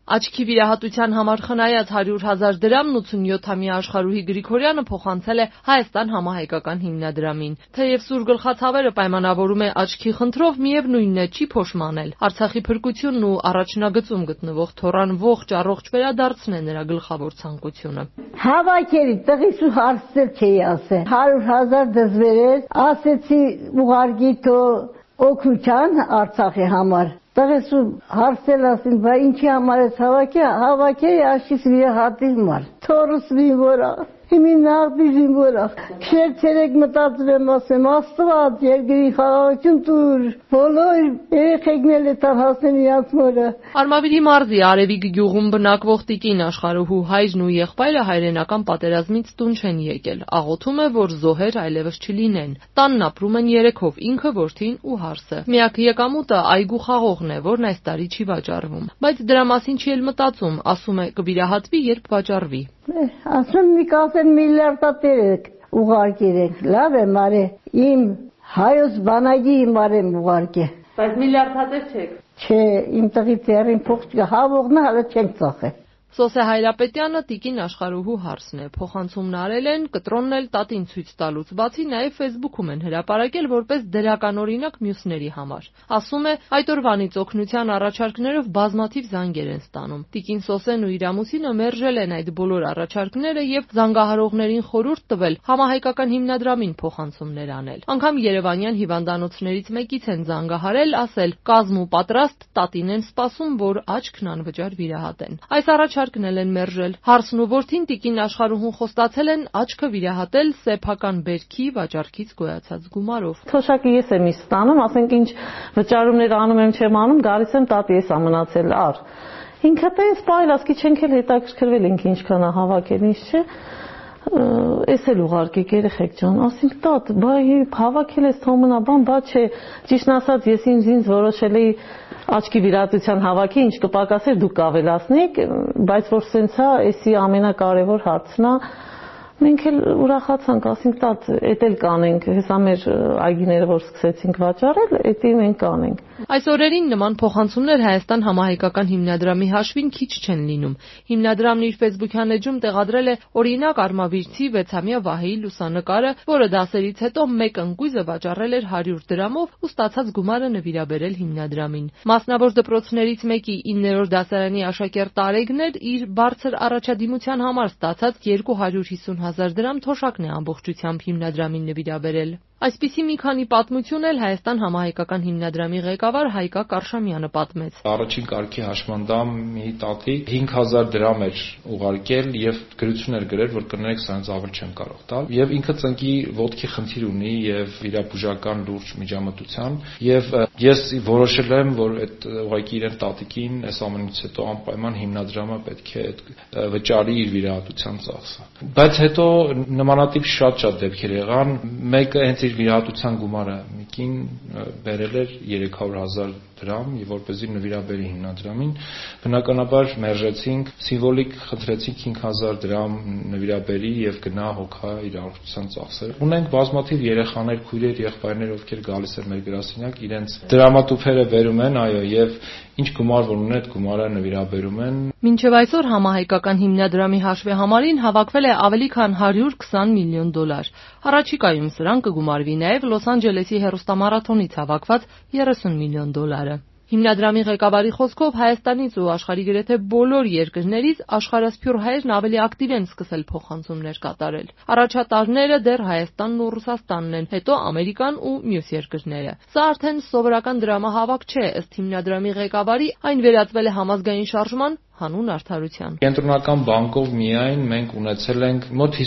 Աչքի վիրահատության համար խնայած 100,000 դրամն 87-ամյա Աշխարհուհի Գրիգորյանը փոխանցել է Հայաստան համահայկական հիմնադրամին։ Թեև սուր գլխացավերը պայմանավորում է աչքի խնդրով, միևնույնն է, չի փոշմանել։ Արցախի փրկությունն ու առաջնագծում գտնվող թորան ողջ առողջ վերադարձն է նրա գլխավոր ցանկությունը։ Հավաքերի տղիս ու հարցել չէի ասել։ 100,000 դզվերել, ասեցի ուղարկի թո օգնության Արցախի համար։ Տղիս ու հարցել ասին, բա ինչի համար ես հավաքերի աչքիս վիրահատի համար։ Թորս վինվորա։ Հիմի նաղդի վինվորա։ Քեր ցերեկ մտածում եմ ասեմ, Աստված երկրի խաղաղություն տուր։ Բոլոր երեխեքն էլ տան հասնեն իրանց մորը։ Արմավիրի մարզի Արևիկ գյուղում բնակվող տիկին Աշխարհուհու հայրն ու եղբայրը հայրենական պատերազմից տուն չեն եկել։ Աղոթում է, որ զոհեր այլևս չլինեն։ Տանն ապրում են երեքով, ինքը, որդին ու հարսը։ Միակ եկամուտը այգու խաղողն է, որն այս տարի չի վաճառվում։ Բայց դրա մասին չի էլ մտածում, ասում է կվիրահատվի, երբ վաճառվի։ Ասում մի կասեն միլիարդատեր ուղարկել, լավ է մարե, իմ հայոց բանակի հիմար եմ ուղարկել։ Բայց միլիարդատեր չեք։ Չէ, իմ տղի ծերին փող չկա, հավողն հələ չենք ծախել։ Սոսե Հայրապետյանը տիկին Աշխարհուհու հարսն է, փոխանցումն արել են, կտրոնն էլ տատին ցույց տալուց բացի նաև Facebook-ում են հրապարակել որպես դրական օրինակ մյուսների համար։ Ասում է, այդ օրվանից օգնության առաջարկներով բազմաթիվ զանգեր են ստանում։ Տիկին Սոսեն ու իր ամուսինը մերժել են այդ բոլոր առաջարկները եւ զանգահարողներին խորհուրդ տվել համահայկական հիմնադրամին փոխանցումներ անել։ Անգամ Երևանյան հիվանդանոցներից մեկից են զանգահարել, ասել՝ կազմ ու պատրաստ, տատին են սպասում, որ աչքն անվճար վիրահատեն։ Այս առաջարկն են մերժել։ Հարսն ու որդին տիկին Աշխարհուհուն խոստացել են աչքը վիրահատել սեփական բերքի վաճառքից գոյացած գումարով։ Թոշակը ես եմ ստանում, ասենք ինչ վճարումներ անում եմ, չեմ անում, գալիս եմ տատի ես ամնացել ար։ Ինքը տես բայլ, ասկի չենք էլ հետաքրքրվել ինքը ինչքան է հավաքել, ինչ չէ։ Էս էլ ուղարկեք երեխեք ջան, ասենք տատ, բա հավաքել ես թոմնա բան, բա չէ, ճիշտն ասած ես ինձ որոշել էի աչքի վիրահատության հավաքի, ինչ կպակասեր դուք կավելացնեք, բայց որ սենց է, էսի ամենակարևոր հարցն է, մենք էլ ուրախացանք, ասենք տատ, էդ էլ կանենք, հեսա մեր այգիները, որ սկսեցինք վաճառել, էդի մենք կանենք։ Այս օրերին նման փոխանցումներ Հայաստան համահայկական հիմնադրամի հաշվին քիչ չեն լինում։ Հիմնադրամն իր Facebook-յան էջում տեղադրել է օրինակ արմավիրցի 6-ամյա Վահեի լուսանկարը, որը դասերից հետո մեկ ընկույզը վաճառել էր 100 դրամով ու ստացած գումարը նվիրաբերել հիմնադրամին։ Մասնավոր դպրոցներից մեկի 9-րդ դասարանի աշակերտ Արեգն էր իր բարձր առաջադիմության համար ստացած 250,000 դրամ թոշակն է ամբողջությամբ հիմնադրամին նվիրաբերել։ Այսպիսի մի քանի պատմություն էլ Հայաստան համահայկական հիմնադրամի ղեկավար Հայկա Կարշամյանը պատմեց։ Առաջին կարգի հաշմանդամի տատիկ 5,000 դրամ էր ուղարկել եւ գրություն էր գրել, որ կներեք սրանց ավել չեմ կարող տալ։ Եվ ինքը ծնկի ոտքի խնդիր ունի եւ վիրաբուժական լուրջ միջամտության եւ ես որոշել եմ, որ այդ ուղղակի իրեն տատիկին այս ամենից հետո անպայման հիմնադրամը պետք է վճարի իր վիրահատության ծախսը։ Բայց հետո նմանատիպ շատ դեպքեր եղան, մեկը հենց իր վիրահատության գումարը մի կին բերել էր 300,000 դրամ եւ որպեսզի նվիրաբերի հիմնադրամին, բնականաբար մերժեցինք, սիմվոլիկ խնդրեցինք 5,000 դրամ նվիրաբերի եւ գնա հոգա իր առողջության ծախսերը։ Ունենք բազմաթիվ երեխաներ, քույրեր, եղբայրներ, ովքեր գալիս են մեր գրասենյակ, իրենց դրամատուփերը բերում են, այո, եւ ինչ գումար որ ունեն, այդ գումարը նվիրաբերում են։ Մինչև այսօր համահայկական հիմնադրամի հաշվի համարին հավաքվել է ավելի քան $120 միլիոն։ Առաջիկայում սրան կգումարվի նաև Լոս Անջելեսի հեռուստամարաթոնից հավաքված $30 միլիոն։ Հիմնադրամի ղեկավարի խոսքով Հայաստանից ու աշխարհի գրեթե բոլոր երկրներից աշխարհասփյուռ հայերն ավելի ակտիվ են սկսել փոխանցումներ կատարել։ Առաջատարները դեռ Հայաստանն ու Ռուսաստանն են, հետո Ամերիկան ու մյուս երկրները։ Սա արդեն սովորական դրամահավաք չէ, ըստ հիմնադրամի ղեկավարի, այն վերածվել է համազգային շարժման հանուն արդարության։ Կենտրոնական բանկով միայն մենք ունեցել ենք մոտ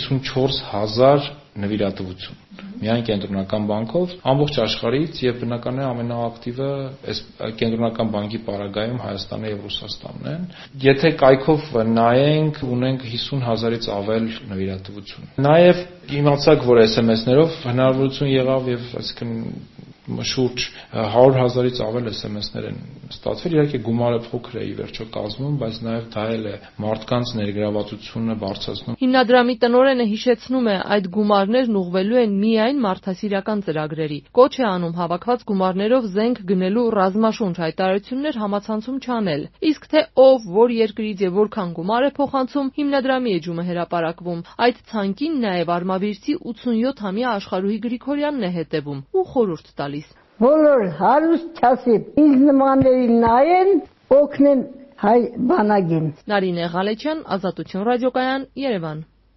54,000 նվիրատվություն։ Միայն կենտրոնական բանկով ամբողջ աշխարհից եւ բնականաբար ամենաակտիվը այս կենտրոնական բանկի պարագայում Հայաստանը եւ Ռուսաստանն են։ Եթե կայքով նայենք, ունենք 50,000-ից ավել նվիրատվություն։ Նաեւ իմացակ, որ SMS-ներով հնարավորություն եղավ եւ այսինքն շուրջ 100,000-ից ավել SMS-ներ են ստացվել։ Իհարկե գումարը փոքր է ի վերջո կազմում, բայց նաև դա էլ է մարդկանց ներգրավվածությունը բարձրացնում։ Հիմնադրամի տնօրենը հիշեցնում է, այդ գումարներն ուղղվելու են միայն մարդասիրական ծրագրերի։ Կոչ է անում հավաքված գումարներով զենք գնելու ռազմաշունչ հայտարարություններ համացանցում չանել։ Իսկ թե ով, որ երկրից եւ որքան գումար է փոխանցում, հիմնադրամի էջում է հրապարակվում։ Այդ ցանկին նաև Արմավիրցի 87-ամյա Աշխարհուհի Գրիգորյանն է հետևում ու խորհուրդ տալիս։ Բոլոր հարուստ չասի, ինձ նմաններին նայեն, օգնեն հայ բանակին։ Նարինե Ղալեչյան, Ազատություն ռադիոկայան, Երևան։